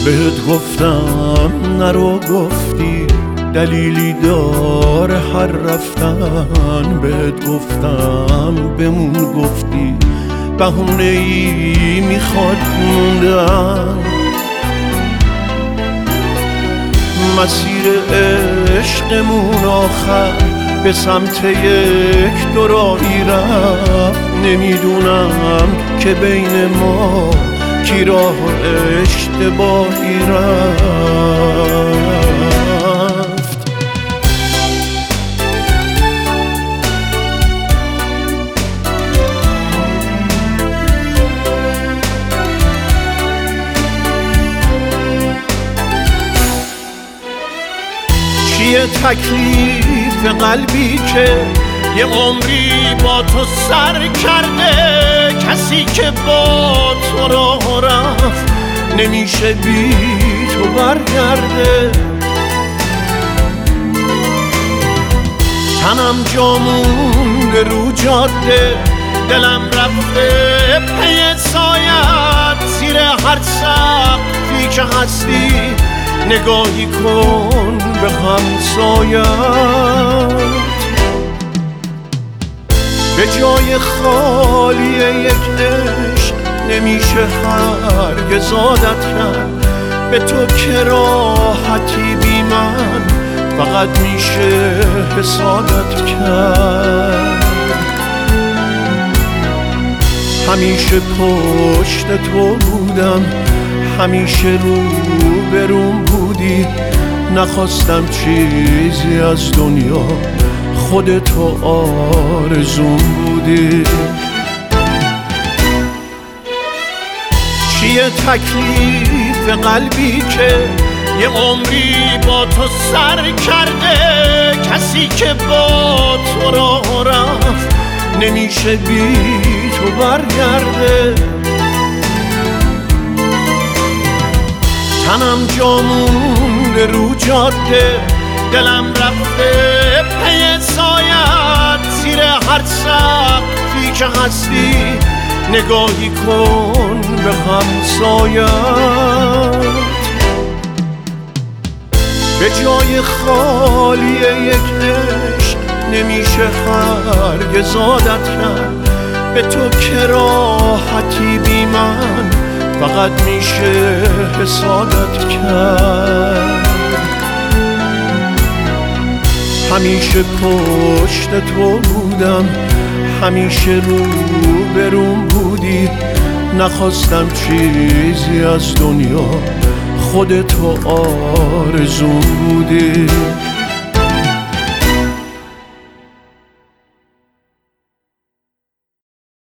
بهت گفتم نرو گفتی دلیلی داره هر رفتن، بهت گفتم بمون گفتی بهونه‌ای میخواد موندن. مسیر عشقمون آخر به سمت یک دورایی رفت، نمیدونم که بین ما کی راه اشتباهی رفت. چیه تکلیف قلبی که یه عمری با تو سر کرده؟ کسی که با تو راه رفت نمیشه بی تو برگرده. تنم جا مونده رو جاده، دلم رفته پی سایت، زیر هر سقفی که هستی نگاهی کن به همسایت. به جای خالی یک عشق نمیشه هرگز عادت کرد، به تو که راحتی بی من فقط میشه حسادت کرد. همیشه پشت تو بودم، همیشه رو بروم بودی، نخواستم چیزی از دنیا، خودتو آرزوم بودی. چیه تکلیف قلبی که یه عمری با تو سر کرده؟ کسی که با تو راه رفت نمیشه بی تو برگرده. تنم جا مونده رو جاده، دلم رفته پی سایت، زیر هر سقفی که هستی نگاهی کن به همسایت. به جای خالی یک عشق نمیشه هرگز عادت کرد، به تو که راحتی بی من فقط میشه حسادت کرد. همیشه پشت تو بودم، همیشه رو بروم بودی، نخواستم چیزی از دنیا، خودتو آرزوم بودی.